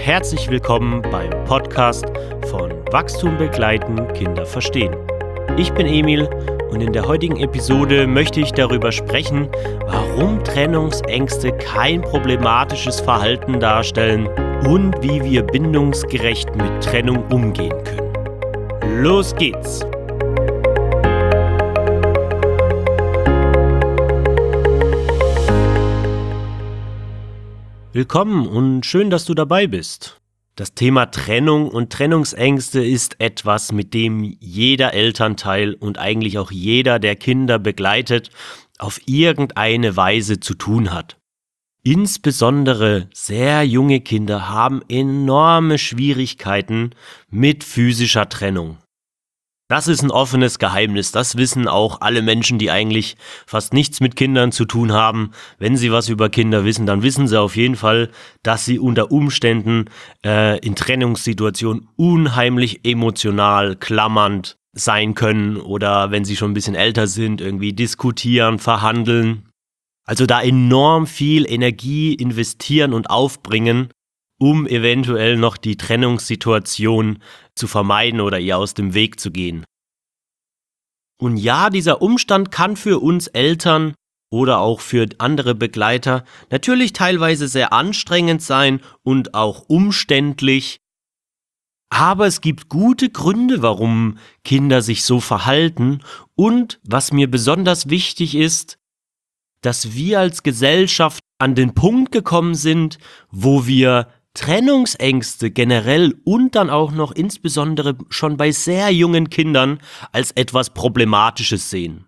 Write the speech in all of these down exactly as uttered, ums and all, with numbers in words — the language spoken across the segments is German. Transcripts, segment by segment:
herzlich willkommen beim Podcast von Wachstum begleiten, Kinder verstehen. Ich bin Emil und in der heutigen Episode möchte ich darüber sprechen, warum Trennungsängste kein problematisches Verhalten darstellen und wie wir bindungsgerecht mit Trennung umgehen können. Los geht's! Willkommen und schön, dass du dabei bist. Das Thema Trennung und Trennungsängste ist etwas, mit dem jeder Elternteil und eigentlich auch jeder, der Kinder begleitet, auf irgendeine Weise zu tun hat. Insbesondere sehr junge Kinder haben enorme Schwierigkeiten mit physischer Trennung. Das ist ein offenes Geheimnis, das wissen auch alle Menschen, die eigentlich fast nichts mit Kindern zu tun haben. Wenn sie was über Kinder wissen, dann wissen sie auf jeden Fall, dass sie unter Umständen äh, in Trennungssituationen unheimlich emotional, klammernd sein können oder wenn sie schon ein bisschen älter sind, irgendwie diskutieren, verhandeln. Also da enorm viel Energie investieren und aufbringen, um eventuell noch die Trennungssituation zu vermeiden oder ihr aus dem Weg zu gehen. Und ja, dieser Umstand kann für uns Eltern oder auch für andere Begleiter natürlich teilweise sehr anstrengend sein und auch umständlich. Aber es gibt gute Gründe, warum Kinder sich so verhalten. Und was mir besonders wichtig ist, dass wir als Gesellschaft an den Punkt gekommen sind, wo wir Trennungsängste generell und dann auch noch insbesondere schon bei sehr jungen Kindern als etwas Problematisches sehen.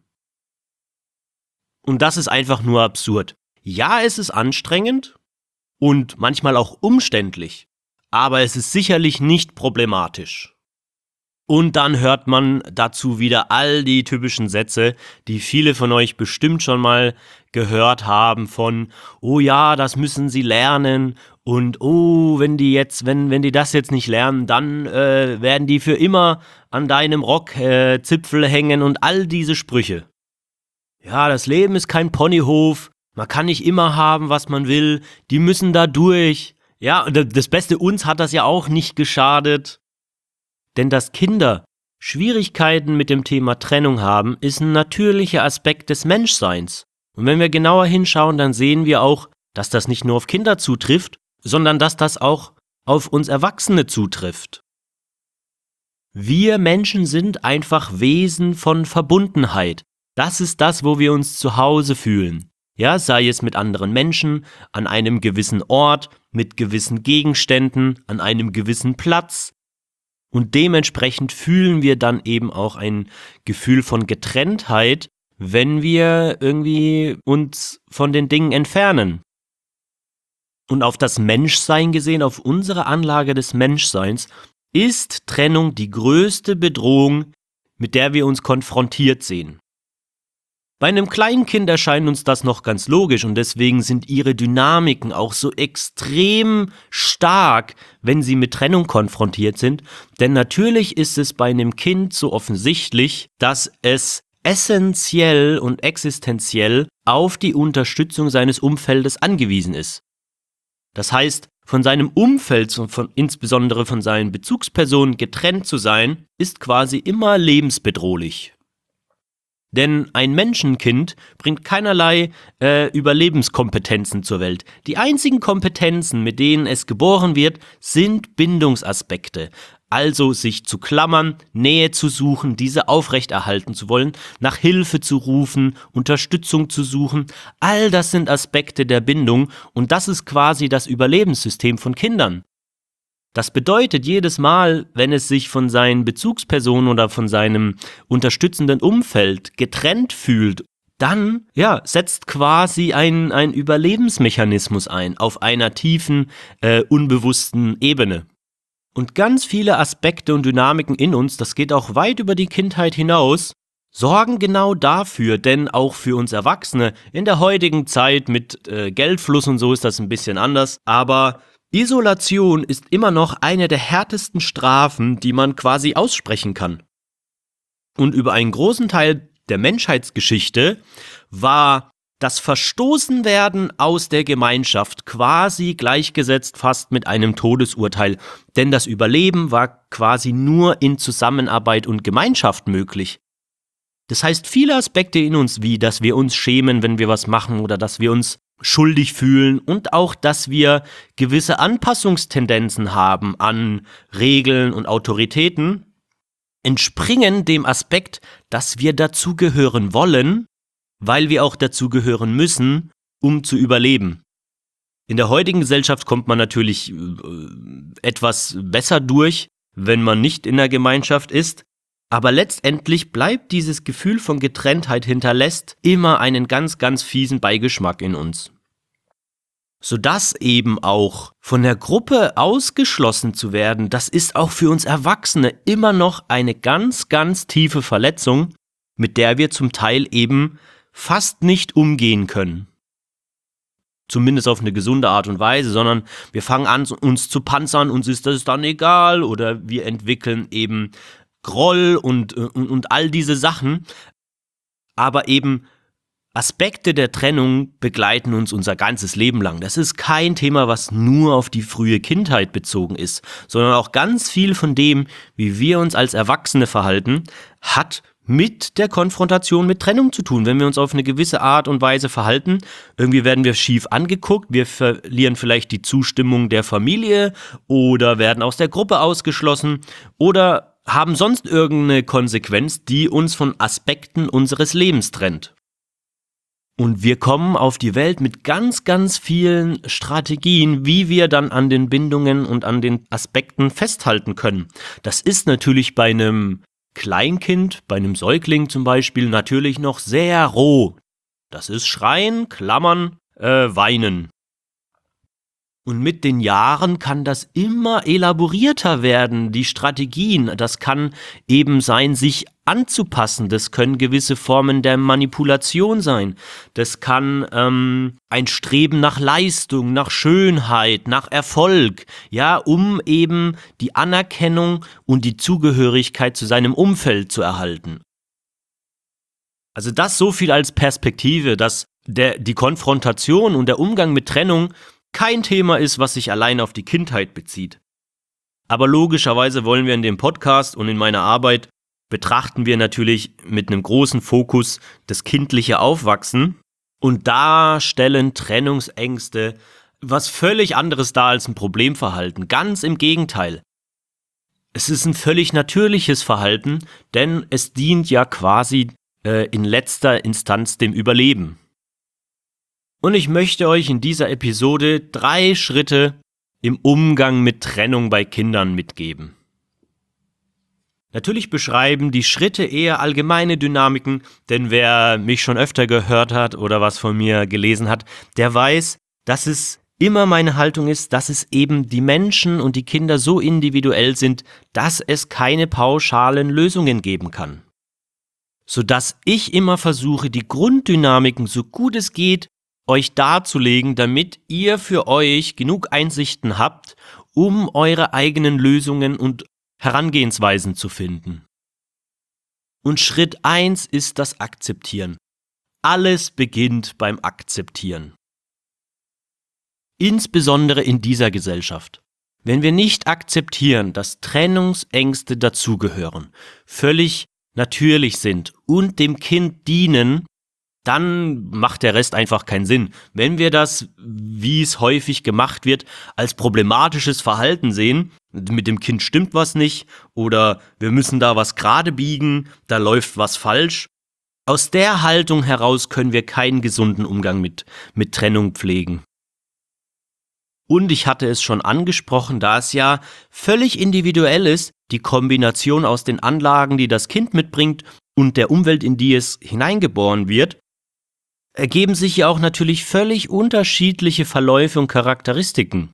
Und das ist einfach nur absurd. Ja, es ist anstrengend und manchmal auch umständlich, aber es ist sicherlich nicht problematisch. Und dann hört man dazu wieder all die typischen Sätze, die viele von euch bestimmt schon mal gehört haben von, oh ja, das müssen sie lernen und oh, wenn die jetzt, wenn, wenn die das jetzt nicht lernen, dann äh, werden die für immer an deinem Rockzipfel äh, hängen und all diese Sprüche. Ja, das Leben ist kein Ponyhof, man kann nicht immer haben, was man will, die müssen da durch. Ja, und das Beste, uns hat das ja auch nicht geschadet. Denn dass Kinder Schwierigkeiten mit dem Thema Trennung haben, ist ein natürlicher Aspekt des Menschseins. Und wenn wir genauer hinschauen, dann sehen wir auch, dass das nicht nur auf Kinder zutrifft, sondern dass das auch auf uns Erwachsene zutrifft. Wir Menschen sind einfach Wesen von Verbundenheit. Das ist das, wo wir uns zu Hause fühlen. Ja, sei es mit anderen Menschen, an einem gewissen Ort, mit gewissen Gegenständen, an einem gewissen Platz. Und dementsprechend fühlen wir dann eben auch ein Gefühl von Getrenntheit, wenn wir irgendwie uns von den Dingen entfernen. Und auf das Menschsein gesehen, auf unsere Anlage des Menschseins, ist Trennung die größte Bedrohung, mit der wir uns konfrontiert sehen. Bei einem kleinen Kind erscheint uns das noch ganz logisch und deswegen sind ihre Dynamiken auch so extrem stark, wenn sie mit Trennung konfrontiert sind. Denn natürlich ist es bei einem Kind so offensichtlich, dass es essentiell und existenziell auf die Unterstützung seines Umfeldes angewiesen ist. Das heißt, von seinem Umfeld und von, insbesondere von seinen Bezugspersonen getrennt zu sein, ist quasi immer lebensbedrohlich. Denn ein Menschenkind bringt keinerlei äh, Überlebenskompetenzen zur Welt. Die einzigen Kompetenzen, mit denen es geboren wird, sind Bindungsaspekte. Also sich zu klammern, Nähe zu suchen, diese aufrechterhalten zu wollen, nach Hilfe zu rufen, Unterstützung zu suchen. All das sind Aspekte der Bindung und das ist quasi das Überlebenssystem von Kindern. Das bedeutet, jedes Mal, wenn es sich von seinen Bezugspersonen oder von seinem unterstützenden Umfeld getrennt fühlt, dann ja, setzt quasi ein, ein Überlebensmechanismus ein auf einer tiefen, äh, unbewussten Ebene. Und ganz viele Aspekte und Dynamiken in uns, das geht auch weit über die Kindheit hinaus, sorgen genau dafür, denn auch für uns Erwachsene in der heutigen Zeit mit äh, Geldfluss und so ist das ein bisschen anders, aber Isolation ist immer noch eine der härtesten Strafen, die man quasi aussprechen kann. Und über einen großen Teil der Menschheitsgeschichte war das Verstoßenwerden aus der Gemeinschaft quasi gleichgesetzt fast mit einem Todesurteil, denn das Überleben war quasi nur in Zusammenarbeit und Gemeinschaft möglich. Das heißt, viele Aspekte in uns, wie dass wir uns schämen, wenn wir was machen oder dass wir uns schuldig fühlen und auch, dass wir gewisse Anpassungstendenzen haben an Regeln und Autoritäten, entspringen dem Aspekt, dass wir dazugehören wollen, weil wir auch dazugehören müssen, um zu überleben. In der heutigen Gesellschaft kommt man natürlich etwas besser durch, wenn man nicht in der Gemeinschaft ist, aber letztendlich bleibt dieses Gefühl von Getrenntheit hinterlässt immer einen ganz, ganz fiesen Beigeschmack in uns. Sodass eben auch von der Gruppe ausgeschlossen zu werden, das ist auch für uns Erwachsene immer noch eine ganz, ganz tiefe Verletzung, mit der wir zum Teil eben fast nicht umgehen können. Zumindest auf eine gesunde Art und Weise, sondern wir fangen an, uns zu panzern, uns ist das dann egal oder wir entwickeln eben Groll und, und, und all diese Sachen. Aber eben Aspekte der Trennung begleiten uns unser ganzes Leben lang. Das ist kein Thema, was nur auf die frühe Kindheit bezogen ist, sondern auch ganz viel von dem, wie wir uns als Erwachsene verhalten, hat mit der Konfrontation mit Trennung zu tun. Wenn wir uns auf eine gewisse Art und Weise verhalten, irgendwie werden wir schief angeguckt, wir verlieren vielleicht die Zustimmung der Familie oder werden aus der Gruppe ausgeschlossen oder haben sonst irgendeine Konsequenz, die uns von Aspekten unseres Lebens trennt. Und wir kommen auf die Welt mit ganz, ganz vielen Strategien, wie wir dann an den Bindungen und an den Aspekten festhalten können. Das ist natürlich bei einem Kleinkind, bei einem Säugling zum Beispiel, natürlich noch sehr roh. Das ist Schreien, Klammern, äh, Weinen. Und mit den Jahren kann das immer elaborierter werden, die Strategien. Das kann eben sein, sich anzupassen. Das können gewisse Formen der Manipulation sein. Das kann ähm, ein Streben nach Leistung, nach Schönheit, nach Erfolg, ja, um eben die Anerkennung und die Zugehörigkeit zu seinem Umfeld zu erhalten. Also das so viel als Perspektive, dass der, die Konfrontation und der Umgang mit Trennung kein Thema ist, was sich allein auf die Kindheit bezieht. Aber logischerweise wollen wir in dem Podcast und in meiner Arbeit betrachten wir natürlich mit einem großen Fokus das kindliche Aufwachsen und da stellen Trennungsängste was völlig anderes dar als ein Problemverhalten. Ganz im Gegenteil. Es ist ein völlig natürliches Verhalten, denn es dient ja quasi äh, in letzter Instanz dem Überleben. Und ich möchte euch in dieser Episode drei Schritte im Umgang mit Trennung bei Kindern mitgeben. Natürlich beschreiben die Schritte eher allgemeine Dynamiken, denn wer mich schon öfter gehört hat oder was von mir gelesen hat, der weiß, dass es immer meine Haltung ist, dass es eben die Menschen und die Kinder so individuell sind, dass es keine pauschalen Lösungen geben kann. Sodass ich immer versuche, die Grunddynamiken so gut es geht euch darzulegen, damit ihr für euch genug Einsichten habt, um eure eigenen Lösungen und Herangehensweisen zu finden. Und Schritt eins ist das Akzeptieren. Alles beginnt beim Akzeptieren. Insbesondere in dieser Gesellschaft. Wenn wir nicht akzeptieren, dass Trennungsängste dazugehören, völlig natürlich sind und dem Kind dienen, dann macht der Rest einfach keinen Sinn. Wenn wir das, wie es häufig gemacht wird, als problematisches Verhalten sehen, mit dem Kind stimmt was nicht oder wir müssen da was gerade biegen, da läuft was falsch. Aus der Haltung heraus können wir keinen gesunden Umgang mit, mit Trennung pflegen. Und ich hatte es schon angesprochen, da es ja völlig individuell ist, die Kombination aus den Anlagen, die das Kind mitbringt und der Umwelt, in die es hineingeboren wird, ergeben sich ja auch natürlich völlig unterschiedliche Verläufe und Charakteristiken.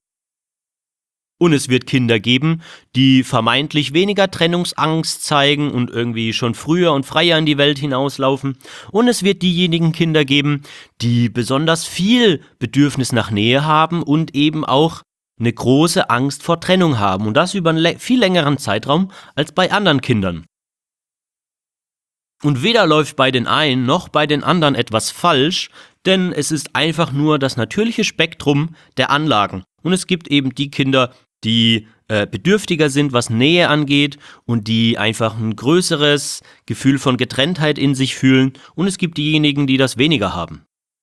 Und es wird Kinder geben, die vermeintlich weniger Trennungsangst zeigen und irgendwie schon früher und freier in die Welt hinauslaufen. Und es wird diejenigen Kinder geben, die besonders viel Bedürfnis nach Nähe haben und eben auch eine große Angst vor Trennung haben. Und das über einen viel längeren Zeitraum als bei anderen Kindern. Und weder läuft bei den einen noch bei den anderen etwas falsch, denn es ist einfach nur das natürliche Spektrum der Anlagen. Und es gibt eben die Kinder, die äh, bedürftiger sind, was Nähe angeht und die einfach ein größeres Gefühl von Getrenntheit in sich fühlen. Und es gibt diejenigen, die das weniger haben.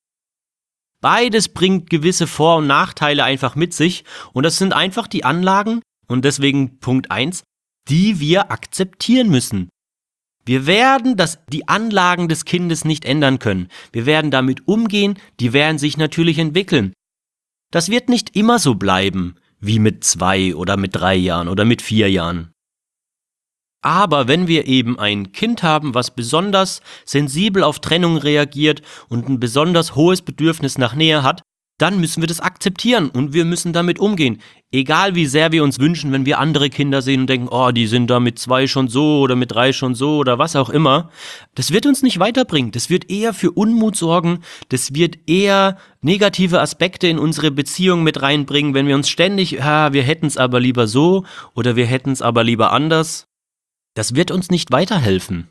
Beides bringt gewisse Vor- und Nachteile einfach mit sich. Und das sind einfach die Anlagen, und deswegen Punkt eins, die wir akzeptieren müssen. Wir werden das, die Anlagen des Kindes nicht ändern können. Wir werden damit umgehen, die werden sich natürlich entwickeln. Das wird nicht immer so bleiben, wie mit zwei oder mit drei Jahren oder mit vier Jahren. Aber wenn wir eben ein Kind haben, was besonders sensibel auf Trennung reagiert und ein besonders hohes Bedürfnis nach Nähe hat, dann müssen wir das akzeptieren und wir müssen damit umgehen. Egal wie sehr wir uns wünschen, wenn wir andere Kinder sehen und denken, oh, die sind da mit zwei schon so oder mit drei schon so oder was auch immer. Das wird uns nicht weiterbringen. Das wird eher für Unmut sorgen. Das wird eher negative Aspekte in unsere Beziehung mit reinbringen, wenn wir uns ständig, ah, wir hätten es aber lieber so oder wir hätten es aber lieber anders. Das wird uns nicht weiterhelfen.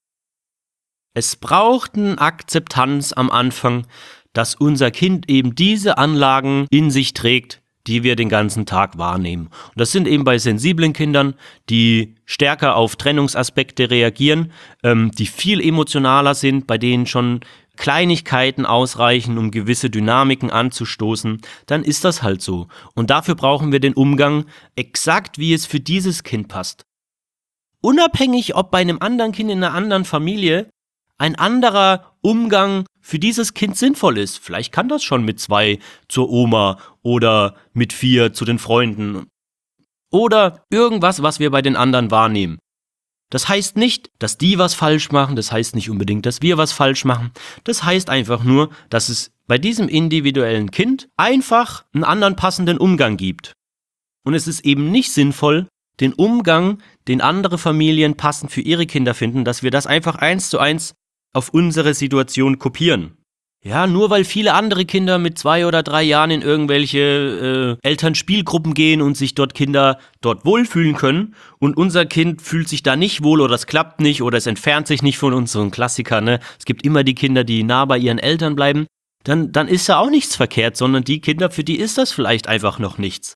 Es braucht eine Akzeptanz am Anfang, dass unser Kind eben diese Anlagen in sich trägt, die wir den ganzen Tag wahrnehmen. Und das sind eben bei sensiblen Kindern, die stärker auf Trennungsaspekte reagieren, ähm, die viel emotionaler sind, bei denen schon Kleinigkeiten ausreichen, um gewisse Dynamiken anzustoßen, dann ist das halt so. Und dafür brauchen wir den Umgang exakt, wie es für dieses Kind passt. Unabhängig, ob bei einem anderen Kind in einer anderen Familie ein anderer Umgang für dieses Kind sinnvoll ist. Vielleicht kann das schon mit zwei zur Oma oder mit vier zu den Freunden. Oder irgendwas, was wir bei den anderen wahrnehmen. Das heißt nicht, dass die was falsch machen, das heißt nicht unbedingt, dass wir was falsch machen. Das heißt einfach nur, dass es bei diesem individuellen Kind einfach einen anderen passenden Umgang gibt. Und es ist eben nicht sinnvoll, den Umgang, den andere Familien passend für ihre Kinder finden, dass wir das einfach eins zu eins auf unsere Situation kopieren. Ja, nur weil viele andere Kinder mit zwei oder drei Jahren in irgendwelche äh, Elternspielgruppen gehen und sich dort Kinder dort wohlfühlen können und unser Kind fühlt sich da nicht wohl oder es klappt nicht oder es entfernt sich nicht von uns, so ein Klassiker, ne? Es gibt immer die Kinder, die nah bei ihren Eltern bleiben, dann, dann ist da auch nichts verkehrt, sondern die Kinder, für die ist das vielleicht einfach noch nichts.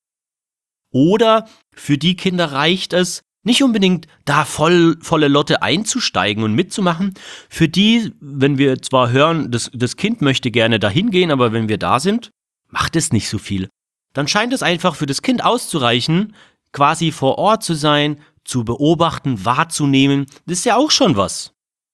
Oder für die Kinder reicht es, nicht unbedingt da voll, volle Lotte einzusteigen und mitzumachen. Für die, wenn wir zwar hören, das, das Kind möchte gerne dahin gehen, aber wenn wir da sind, macht es nicht so viel. Dann scheint es einfach für das Kind auszureichen, quasi vor Ort zu sein, zu beobachten, wahrzunehmen. Das ist ja auch schon was.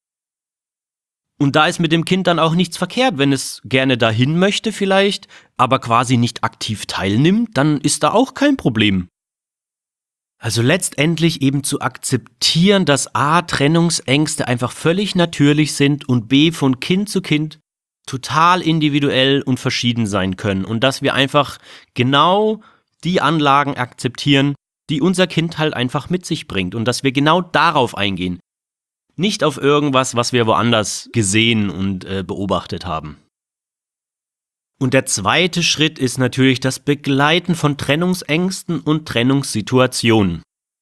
Und da ist mit dem Kind dann auch nichts verkehrt, wenn es gerne dahin möchte vielleicht, aber quasi nicht aktiv teilnimmt, dann ist da auch kein Problem. Also letztendlich eben zu akzeptieren, dass A, Trennungsängste einfach völlig natürlich sind und B, von Kind zu Kind total individuell und verschieden sein können und dass wir einfach genau die Anlagen akzeptieren, die unser Kind halt einfach mit sich bringt und dass wir genau darauf eingehen. Nicht auf irgendwas, was wir woanders gesehen und äh, beobachtet haben. Und der zweite Schritt ist natürlich das Begleiten von Trennungsängsten und Trennungssituationen.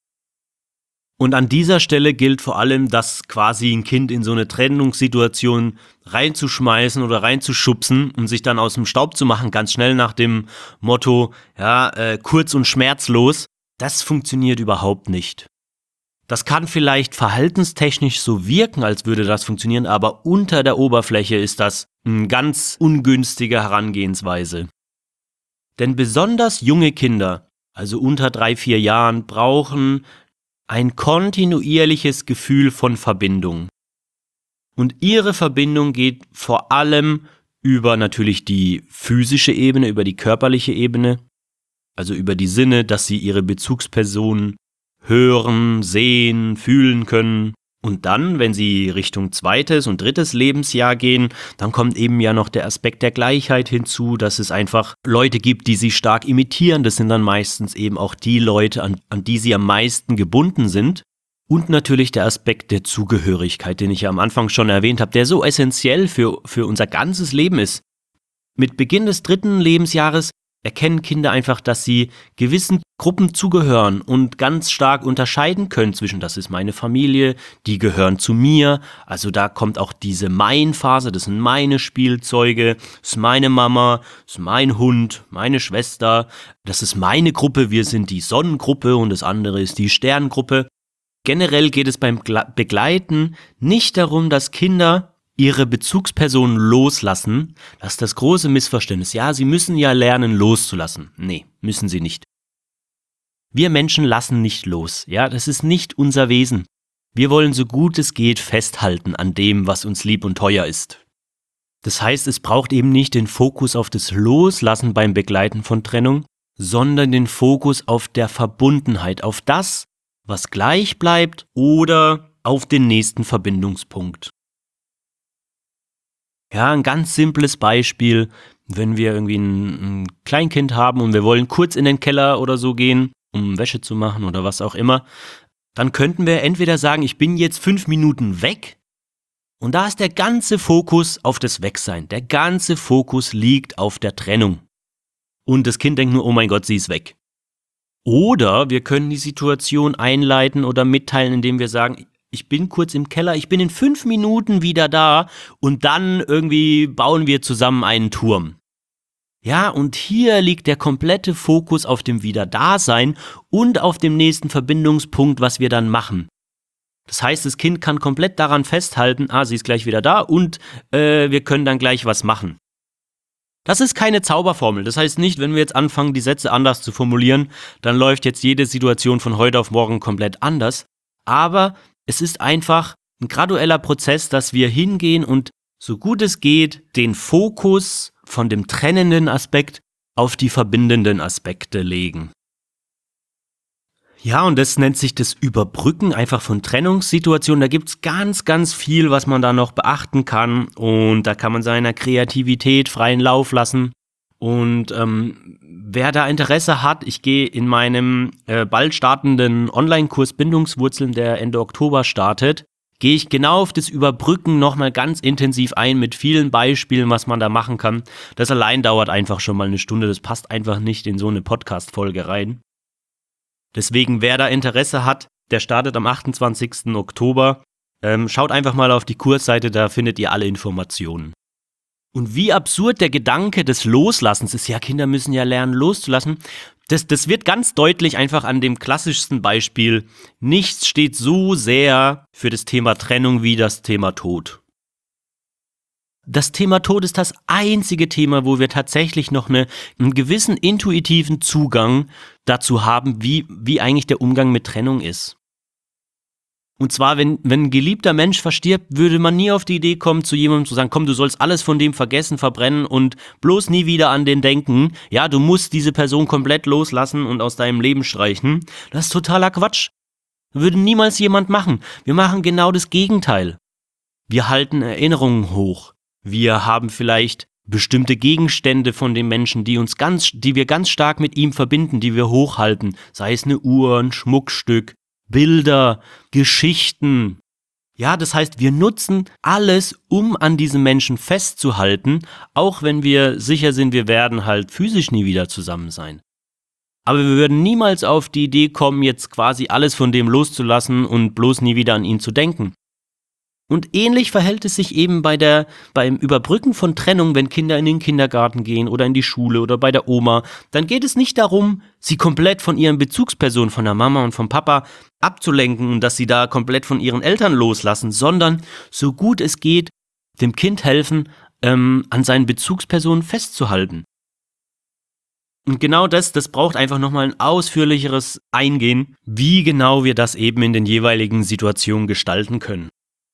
Und an dieser Stelle gilt vor allem, dass quasi ein Kind in so eine Trennungssituation reinzuschmeißen oder reinzuschubsen, um sich dann aus dem Staub zu machen, ganz schnell nach dem Motto, ja, äh, kurz und schmerzlos, das funktioniert überhaupt nicht. Das kann vielleicht verhaltenstechnisch so wirken, als würde das funktionieren, aber unter der Oberfläche ist das eine ganz ungünstige Herangehensweise. Denn besonders junge Kinder, also unter drei, vier Jahren, brauchen ein kontinuierliches Gefühl von Verbindung. Und ihre Verbindung geht vor allem über natürlich die physische Ebene, über die körperliche Ebene, also über die Sinne, dass sie ihre Bezugspersonen hören, sehen, fühlen können. Und dann, wenn sie Richtung zweites und drittes Lebensjahr gehen, dann kommt eben ja noch der Aspekt der Gleichheit hinzu, dass es einfach Leute gibt, die sie stark imitieren. Das sind dann meistens eben auch die Leute, an, an die sie am meisten gebunden sind. Und natürlich der Aspekt der Zugehörigkeit, den ich ja am Anfang schon erwähnt habe, der so essentiell für, für unser ganzes Leben ist. Mit Beginn des dritten Lebensjahres erkennen Kinder einfach, dass sie gewissen Gruppen zugehören und ganz stark unterscheiden können zwischen, das ist meine Familie, die gehören zu mir, also da kommt auch diese Mein-Phase, das sind meine Spielzeuge, das ist meine Mama, das ist mein Hund, meine Schwester, das ist meine Gruppe, wir sind die Sonnengruppe und das andere ist die Sterngruppe. Generell geht es beim Begleiten nicht darum, dass Kinder ihre Bezugspersonen loslassen. Das ist das große Missverständnis. Ja, sie müssen ja lernen, loszulassen. Nee, müssen sie nicht. Wir Menschen lassen nicht los. Ja, das ist nicht unser Wesen. Wir wollen so gut es geht festhalten an dem, was uns lieb und teuer ist. Das heißt, es braucht eben nicht den Fokus auf das Loslassen beim Begleiten von Trennung, sondern den Fokus auf der Verbundenheit, auf das, was gleich bleibt oder auf den nächsten Verbindungspunkt. Ja, ein ganz simples Beispiel, wenn wir irgendwie ein, ein Kleinkind haben und wir wollen kurz in den Keller oder so gehen, um Wäsche zu machen oder was auch immer, dann könnten wir entweder sagen, ich bin jetzt fünf Minuten weg und da ist der ganze Fokus auf das Wegsein. Der ganze Fokus liegt auf der Trennung. Und das Kind denkt nur, oh mein Gott, sie ist weg. Oder wir können die Situation einleiten oder mitteilen, indem wir sagen, ich bin kurz im Keller, ich bin in fünf Minuten wieder da und dann irgendwie bauen wir zusammen einen Turm. Ja, und hier liegt der komplette Fokus auf dem Wiederdasein und auf dem nächsten Verbindungspunkt, was wir dann machen. Das heißt, das Kind kann komplett daran festhalten, ah, sie ist gleich wieder da und äh, wir können dann gleich was machen. Das ist keine Zauberformel. Das heißt nicht, wenn wir jetzt anfangen, die Sätze anders zu formulieren, dann läuft jetzt jede Situation von heute auf morgen komplett anders. Aber es ist einfach ein gradueller Prozess, dass wir hingehen und so gut es geht, den Fokus von dem trennenden Aspekt auf die verbindenden Aspekte legen. Ja, und das nennt sich das Überbrücken einfach von Trennungssituationen. Da gibt's ganz, ganz viel, was man da noch beachten kann und da kann man seiner Kreativität freien Lauf lassen. Und ähm, wer da Interesse hat, ich gehe in meinem äh, bald startenden Online-Kurs Bindungswurzeln, der Ende Oktober startet, gehe ich genau auf das Überbrücken nochmal ganz intensiv ein mit vielen Beispielen, was man da machen kann. Das allein dauert einfach schon mal eine Stunde, das passt einfach nicht in so eine Podcast-Folge rein. Deswegen, wer da Interesse hat, der startet am achtundzwanzigsten Oktober. Ähm, schaut einfach mal auf die Kursseite, da findet ihr alle Informationen. Und wie absurd der Gedanke des Loslassens ist, ja, Kinder müssen ja lernen loszulassen, das, das wird ganz deutlich einfach an dem klassischsten Beispiel. Nichts steht so sehr für das Thema Trennung wie das Thema Tod. Das Thema Tod ist das einzige Thema, wo wir tatsächlich noch eine, einen gewissen intuitiven Zugang dazu haben, wie, wie eigentlich der Umgang mit Trennung ist. Und zwar, wenn, wenn ein geliebter Mensch verstirbt, würde man nie auf die Idee kommen, zu jemandem zu sagen, komm, du sollst alles von dem vergessen, verbrennen und bloß nie wieder an den denken. Ja, du musst diese Person komplett loslassen und aus deinem Leben streichen. Das ist totaler Quatsch. Würde niemals jemand machen. Wir machen genau das Gegenteil. Wir halten Erinnerungen hoch. Wir haben vielleicht bestimmte Gegenstände von dem Menschen, die uns ganz, die wir ganz stark mit ihm verbinden, die wir hochhalten. Sei es eine Uhr, ein Schmuckstück, Bilder, Geschichten. Ja, das heißt, wir nutzen alles, um an diesem Menschen festzuhalten, auch wenn wir sicher sind, wir werden halt physisch nie wieder zusammen sein. Aber wir würden niemals auf die Idee kommen, jetzt quasi alles von dem loszulassen und bloß nie wieder an ihn zu denken. Und ähnlich verhält es sich eben bei der, beim Überbrücken von Trennung, wenn Kinder in den Kindergarten gehen oder in die Schule oder bei der Oma. Dann geht es nicht darum, sie komplett von ihren Bezugspersonen, von der Mama und vom Papa abzulenken und dass sie da komplett von ihren Eltern loslassen, sondern so gut es geht, dem Kind helfen, ähm, an seinen Bezugspersonen festzuhalten. Und genau das, das braucht einfach nochmal ein ausführlicheres Eingehen, wie genau wir das eben in den jeweiligen Situationen gestalten können.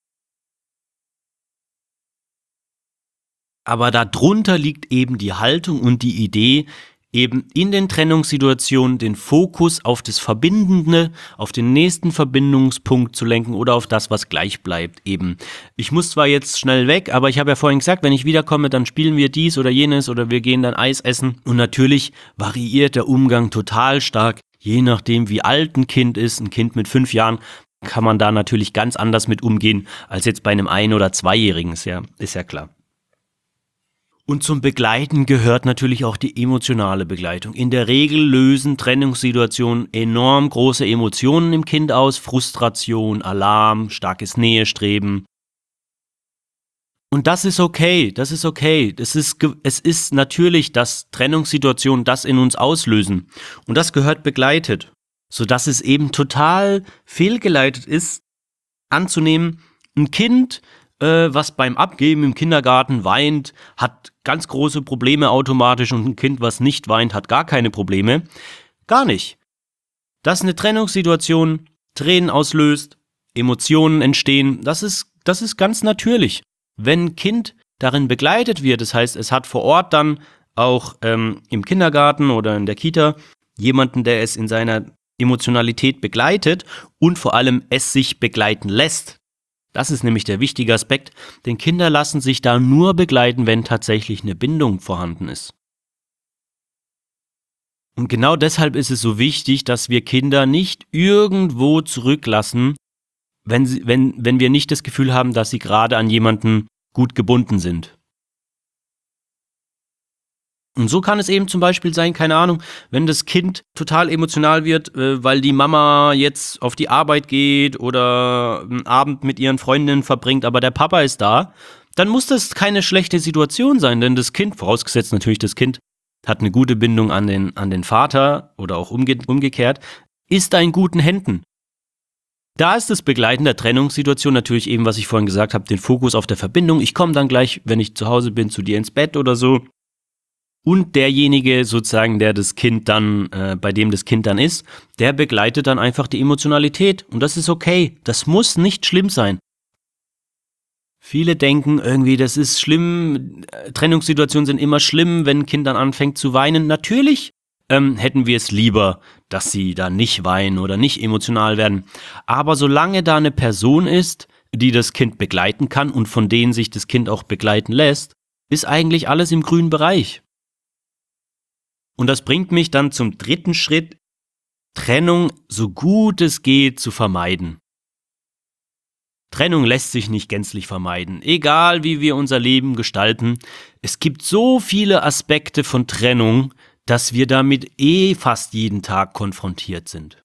Aber darunter liegt eben die Haltung und die Idee, eben in den Trennungssituationen den Fokus auf das Verbindende, auf den nächsten Verbindungspunkt zu lenken oder auf das, was gleich bleibt eben. Ich muss zwar jetzt schnell weg, aber ich habe ja vorhin gesagt, wenn ich wiederkomme, dann spielen wir dies oder jenes oder wir gehen dann Eis essen. Und natürlich variiert der Umgang total stark, je nachdem wie alt ein Kind ist. Ein Kind mit fünf Jahren kann man da natürlich ganz anders mit umgehen, als jetzt bei einem Ein- oder Zweijährigen, ist ja, ist ja klar. Und zum Begleiten gehört natürlich auch die emotionale Begleitung. In der Regel lösen Trennungssituationen enorm große Emotionen im Kind aus. Frustration, Alarm, starkes Nähestreben. Und das ist okay, das ist okay. Das ist, es ist natürlich, dass Trennungssituationen das in uns auslösen. Und das gehört begleitet. Sodass es eben total fehlgeleitet ist, anzunehmen, ein Kind, äh, was beim Abgeben im Kindergarten weint, hat ganz große Probleme automatisch und ein Kind, was nicht weint, hat gar keine Probleme. Gar nicht. Dass eine Trennungssituation Tränen auslöst, Emotionen entstehen, das ist, das ist ganz natürlich. Wenn ein Kind darin begleitet wird, das heißt, es hat vor Ort dann auch ähm, im Kindergarten oder in der Kita jemanden, der es in seiner Emotionalität begleitet und vor allem es sich begleiten lässt. Das ist nämlich der wichtige Aspekt, denn Kinder lassen sich da nur begleiten, wenn tatsächlich eine Bindung vorhanden ist. Und genau deshalb ist es so wichtig, dass wir Kinder nicht irgendwo zurücklassen, wenn, sie, wenn, wenn wir nicht das Gefühl haben, dass sie gerade an jemanden gut gebunden sind. Und so kann es eben zum Beispiel sein, keine Ahnung, wenn das Kind total emotional wird, äh, weil die Mama jetzt auf die Arbeit geht oder einen Abend mit ihren Freundinnen verbringt, aber der Papa ist da, dann muss das keine schlechte Situation sein, denn das Kind, vorausgesetzt natürlich das Kind, hat eine gute Bindung an den, an den Vater oder auch umge- umgekehrt, ist da in guten Händen. Da ist das Begleiten der Trennungssituation natürlich eben, was ich vorhin gesagt habe, den Fokus auf der Verbindung. Ich komme dann gleich, wenn ich zu Hause bin, zu dir ins Bett oder so. Und derjenige sozusagen, der das Kind dann, äh, bei dem das Kind dann ist, der begleitet dann einfach die Emotionalität. Und das ist okay. Das muss nicht schlimm sein. Viele denken irgendwie, das ist schlimm, Trennungssituationen sind immer schlimm, wenn ein Kind dann anfängt zu weinen. Natürlich ähm, hätten wir es lieber, dass sie da nicht weinen oder nicht emotional werden. Aber solange da eine Person ist, die das Kind begleiten kann und von denen sich das Kind auch begleiten lässt, ist eigentlich alles im grünen Bereich. Und das bringt mich dann zum dritten Schritt, Trennung so gut es geht zu vermeiden. Trennung lässt sich nicht gänzlich vermeiden, egal wie wir unser Leben gestalten. Es gibt so viele Aspekte von Trennung, dass wir damit eh fast jeden Tag konfrontiert sind.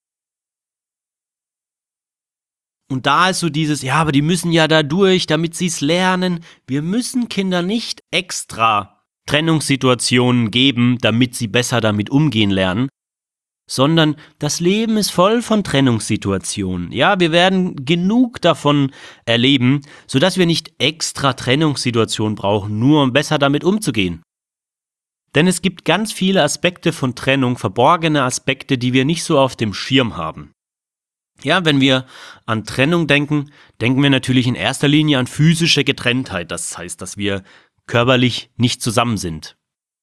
Und da ist so dieses, ja, aber die müssen ja da durch, damit sie es lernen. Wir müssen Kinder nicht extra Trennungssituationen geben, damit sie besser damit umgehen lernen, sondern das Leben ist voll von Trennungssituationen. Ja, wir werden genug davon erleben, sodass wir nicht extra Trennungssituationen brauchen, nur um besser damit umzugehen. Denn es gibt ganz viele Aspekte von Trennung, verborgene Aspekte, die wir nicht so auf dem Schirm haben. Ja, wenn wir an Trennung denken, denken wir natürlich in erster Linie an physische Getrenntheit. Das heißt, dass wir körperlich nicht zusammen sind.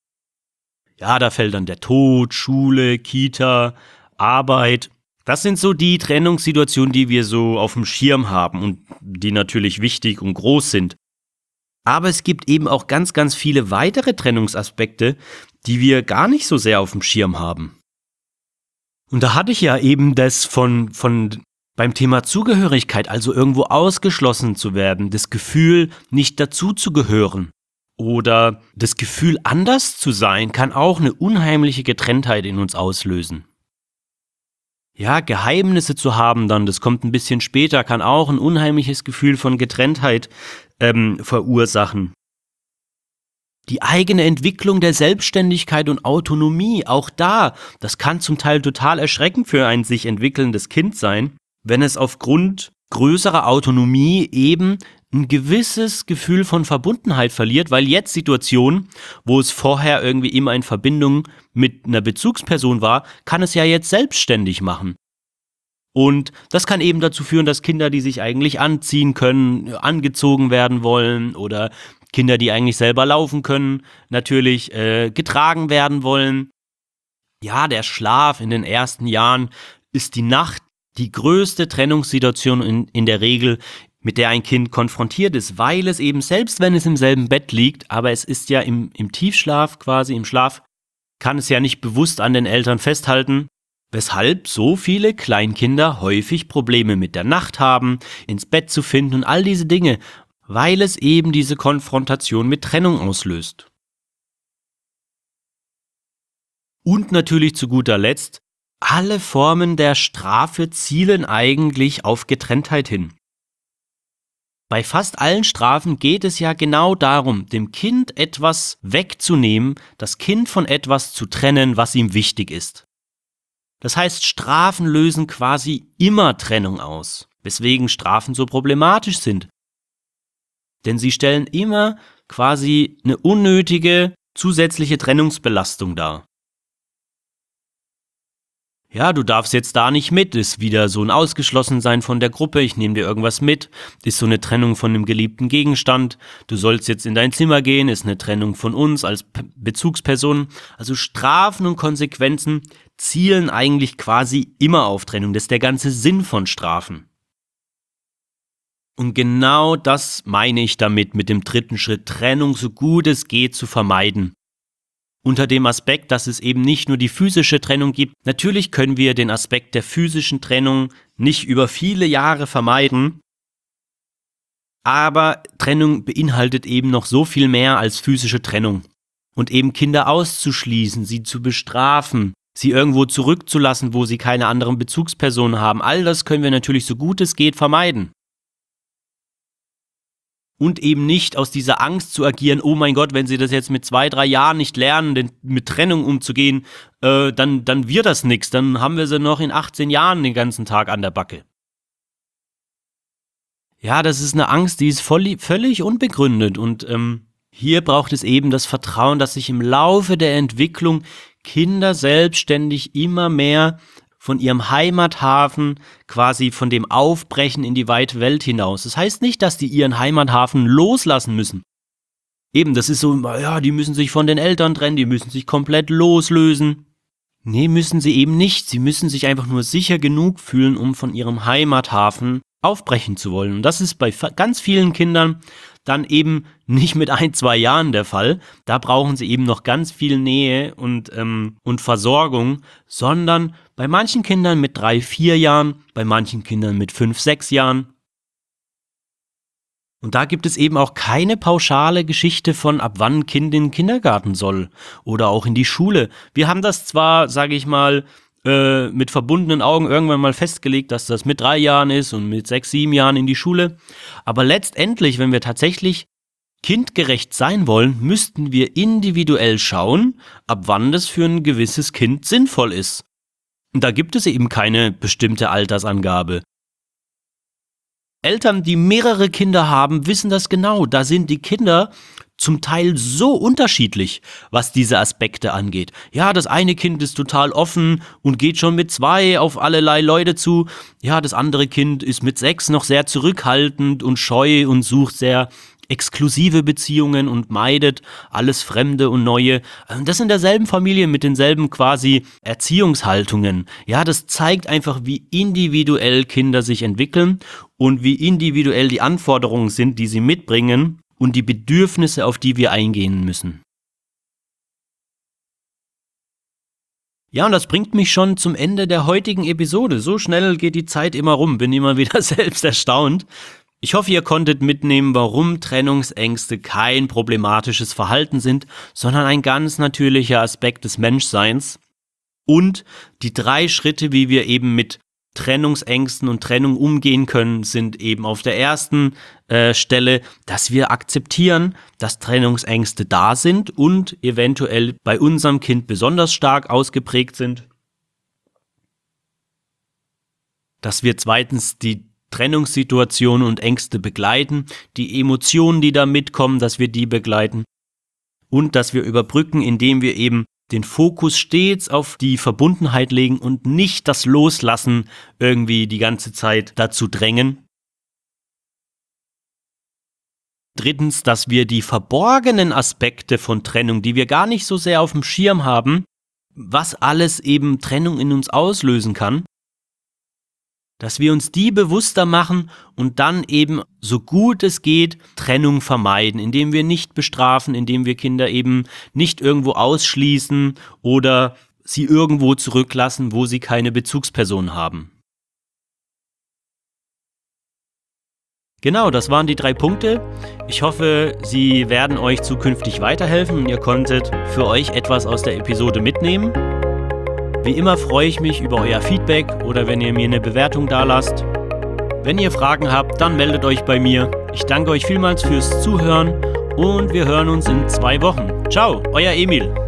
Ja, da fällt dann der Tod, Schule, Kita, Arbeit. Das sind so die Trennungssituationen, die wir so auf dem Schirm haben und die natürlich wichtig und groß sind. Aber es gibt eben auch ganz, ganz viele weitere Trennungsaspekte, die wir gar nicht so sehr auf dem Schirm haben. Und da hatte ich ja eben das von, von beim Thema Zugehörigkeit, also irgendwo ausgeschlossen zu werden, das Gefühl, nicht dazuzugehören. Oder das Gefühl, anders zu sein, kann auch eine unheimliche Getrenntheit in uns auslösen. Ja, Geheimnisse zu haben dann, das kommt ein bisschen später, kann auch ein unheimliches Gefühl von Getrenntheit ähm, verursachen. Die eigene Entwicklung der Selbstständigkeit und Autonomie, auch da, das kann zum Teil total erschreckend für ein sich entwickelndes Kind sein, wenn es aufgrund größerer Autonomie eben ein gewisses Gefühl von Verbundenheit verliert, weil jetzt Situationen, wo es vorher irgendwie immer in Verbindung mit einer Bezugsperson war, kann es ja jetzt selbstständig machen. Und das kann eben dazu führen, dass Kinder, die sich eigentlich anziehen können, angezogen werden wollen oder Kinder, die eigentlich selber laufen können, natürlich äh, getragen werden wollen. Ja, der Schlaf in den ersten Jahren ist die Nacht die größte Trennungssituation in, in der Regel, mit der ein Kind konfrontiert ist, weil es eben, selbst wenn es im selben Bett liegt, aber es ist ja im, im Tiefschlaf quasi, im Schlaf, kann es ja nicht bewusst an den Eltern festhalten, weshalb so viele Kleinkinder häufig Probleme mit der Nacht haben, ins Bett zu finden und all diese Dinge, weil es eben diese Konfrontation mit Trennung auslöst. Und natürlich zu guter Letzt, alle Formen der Strafe zielen eigentlich auf Getrenntheit hin. Bei fast allen Strafen geht es ja genau darum, dem Kind etwas wegzunehmen, das Kind von etwas zu trennen, was ihm wichtig ist. Das heißt, Strafen lösen quasi immer Trennung aus, weswegen Strafen so problematisch sind. Denn sie stellen immer quasi eine unnötige zusätzliche Trennungsbelastung dar. Ja, du darfst jetzt da nicht mit, ist wieder so ein Ausgeschlossensein von der Gruppe, ich nehme dir irgendwas mit, ist so eine Trennung von einem geliebten Gegenstand, du sollst jetzt in dein Zimmer gehen, ist eine Trennung von uns als P- Bezugsperson. Also Strafen und Konsequenzen zielen eigentlich quasi immer auf Trennung, das ist der ganze Sinn von Strafen. Und genau das meine ich damit, mit dem dritten Schritt, Trennung so gut es geht zu vermeiden. Unter dem Aspekt, dass es eben nicht nur die physische Trennung gibt. Natürlich können wir den Aspekt der physischen Trennung nicht über viele Jahre vermeiden, aber Trennung beinhaltet eben noch so viel mehr als physische Trennung. Und eben Kinder auszuschließen, sie zu bestrafen, sie irgendwo zurückzulassen, wo sie keine anderen Bezugspersonen haben, all das können wir natürlich so gut es geht vermeiden. Und eben nicht aus dieser Angst zu agieren, oh mein Gott, wenn sie das jetzt mit zwei, drei Jahren nicht lernen, denn mit Trennung umzugehen, äh, dann, dann wird das nichts, dann haben wir sie noch in achtzehn Jahren den ganzen Tag an der Backe. Ja, das ist eine Angst, die ist voll, völlig unbegründet und ähm, hier braucht es eben das Vertrauen, dass sich im Laufe der Entwicklung Kinder selbstständig immer mehr von ihrem Heimathafen quasi von dem aufbrechen in die weite Welt hinaus. Das heißt nicht, dass die ihren Heimathafen loslassen müssen. Eben, das ist so, ja, die müssen sich von den Eltern trennen, die müssen sich komplett loslösen. Nee, müssen sie eben nicht. Sie müssen sich einfach nur sicher genug fühlen, um von ihrem Heimathafen aufbrechen zu wollen. Und das ist bei ganz vielen Kindern dann eben nicht mit ein, zwei Jahren der Fall. Da brauchen sie eben noch ganz viel Nähe und, ähm, und Versorgung, sondern bei manchen Kindern mit drei, vier Jahren, bei manchen Kindern mit fünf, sechs Jahren. Und da gibt es eben auch keine pauschale Geschichte von, ab wann ein Kind in den Kindergarten soll oder auch in die Schule. Wir haben das zwar, sage ich mal, äh, mit verbundenen Augen irgendwann mal festgelegt, dass das mit drei Jahren ist und mit sechs, sieben Jahren in die Schule. Aber letztendlich, wenn wir tatsächlich kindgerecht sein wollen, müssten wir individuell schauen, ab wann das für ein gewisses Kind sinnvoll ist. Und da gibt es eben keine bestimmte Altersangabe. Eltern, die mehrere Kinder haben, wissen das genau. Da sind die Kinder zum Teil so unterschiedlich, was diese Aspekte angeht. Ja, das eine Kind ist total offen und geht schon mit zwei auf allerlei Leute zu. Ja, das andere Kind ist mit sechs noch sehr zurückhaltend und scheu und sucht sehr exklusive Beziehungen und meidet alles Fremde und Neue. Das in derselben Familie mit denselben quasi Erziehungshaltungen. Ja, das zeigt einfach, wie individuell Kinder sich entwickeln und wie individuell die Anforderungen sind, die sie mitbringen und die Bedürfnisse, auf die wir eingehen müssen. Ja, und das bringt mich schon zum Ende der heutigen Episode. So schnell geht die Zeit immer rum, bin immer wieder selbst erstaunt. Ich hoffe, ihr konntet mitnehmen, warum Trennungsängste kein problematisches Verhalten sind, sondern ein ganz natürlicher Aspekt des Menschseins. Und die drei Schritte, wie wir eben mit Trennungsängsten und Trennung umgehen können, sind eben auf der ersten äh, Stelle, dass wir akzeptieren, dass Trennungsängste da sind und eventuell bei unserem Kind besonders stark ausgeprägt sind. Dass wir zweitens die Trennungssituationen und Ängste begleiten, die Emotionen, die da mitkommen, dass wir die begleiten und dass wir überbrücken, indem wir eben den Fokus stets auf die Verbundenheit legen und nicht das Loslassen irgendwie die ganze Zeit dazu drängen. Drittens, dass wir die verborgenen Aspekte von Trennung, die wir gar nicht so sehr auf dem Schirm haben, was alles eben Trennung in uns auslösen kann, dass wir uns die bewusster machen und dann eben so gut es geht Trennung vermeiden, indem wir nicht bestrafen, indem wir Kinder eben nicht irgendwo ausschließen oder sie irgendwo zurücklassen, wo sie keine Bezugsperson haben. Genau, das waren die drei Punkte. Ich hoffe, sie werden euch zukünftig weiterhelfen und ihr konntet für euch etwas aus der Episode mitnehmen. Wie immer freue ich mich über euer Feedback oder wenn ihr mir eine Bewertung dalasst. Wenn ihr Fragen habt, dann meldet euch bei mir. Ich danke euch vielmals fürs Zuhören und wir hören uns in zwei Wochen. Ciao, euer Emil.